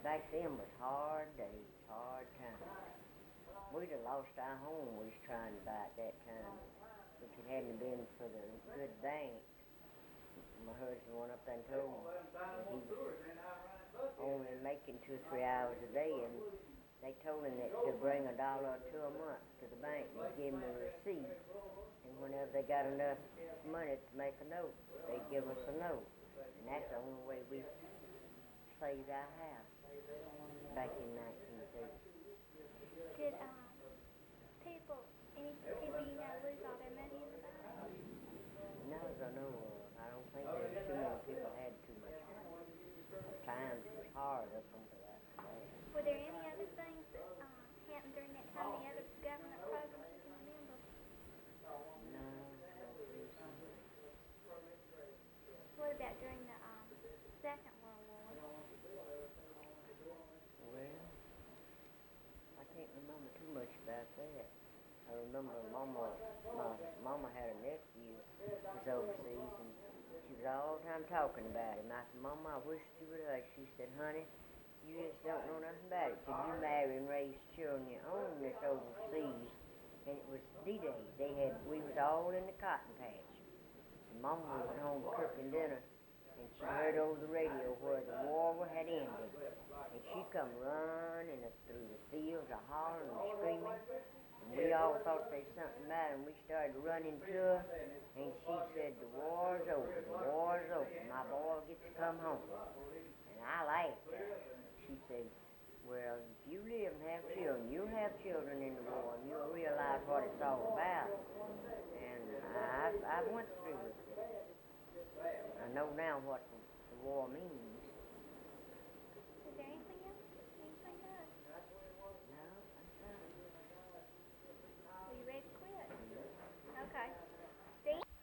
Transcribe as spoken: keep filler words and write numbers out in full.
back then was hard days, hard times. We'd have lost our home we was trying to buy at that time. If it hadn't been for the good bank. My husband went up there and told me that he was only making two or three hours a day, and they told him that to bring a dollar or two a month to the bank and give him a receipt, and whenever they got enough money to make a note, they'd give us a note. And that's the only way we saved our house back in nineteen thirty. Did um, people, any people you know lose all their money in the bank? No, as I know of, I don't think there's too many people had too much money. The times was hard up until that day. Were there any other things that um, happened during that time, any other government programs you can remember? No, I don't believe so. What about during the um, Second World War? Well, I can't remember too much about that. I remember Mama, my Mama had a nephew who was overseas, and she was all the time talking about him. I said, Mama, I wish you would have. She said, honey, you just don't know nothing about it. She said, you marry and raise children your own that's overseas. And it was D-Day. They had, we was all in the cotton patch. And Mama was at home cooking dinner, and she heard over the radio where the war had ended. And she come running up through the fields, a hollering and screaming. And we all thought there was something matter, and we started running to her. And she said, the war's over, the war's over. My boy gets to come home. And I laughed at her. She said, well, if you live and have children, you'll have children in the war, and you'll realize what it's all about. And I, I went through with it. I know now what the, the war means.